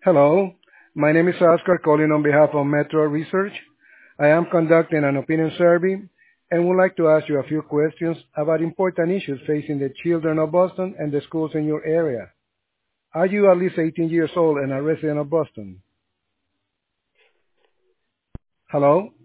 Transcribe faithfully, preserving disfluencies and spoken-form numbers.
Hello, my name is Oscar calling on behalf of Metro Research. I am conducting an opinion survey and would like to ask you a few questions about important issues facing the children of Boston and the schools in your area. Are you at least eighteen years old and a resident of Boston? Hello?